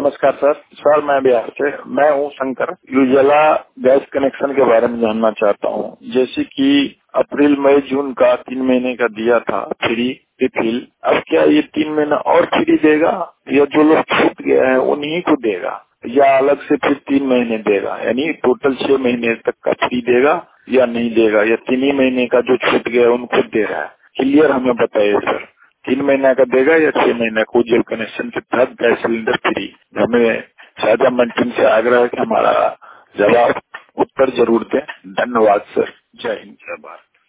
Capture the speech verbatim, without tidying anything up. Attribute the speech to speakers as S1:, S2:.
S1: नमस्कार sir. Sir मैं बिहार से, मैं हूँ शंकर। उजाला गैस कनेक्शन के बारे में जानना चाहता हूँ। जैसे कि अप्रैल मई जून का तीन महीने का दिया था फ्री रिफिल, अब क्या ये तीन महीना और फ्री देगा या जो लोग छूट गया है उन्हीं को देगा, या अलग से फिर तीन महीने देगा? यानी टोटल छह महीने तक का फ्री देगा या नहीं देगा, या तीन ही महीने का जो छूट गया है उनको दे रहा है? क्लियर हमें बताइए सर, तीन महीना का देगा या छह महीना को उज्जवल कनेक्शन के तहत गैस सिलेंडर फ्री? हमें शाहजहां मंटन से आग्रह है कि हमारा जवाब उत्तर जरूर दें। धन्यवाद सर। जय हिंद, जय भारत।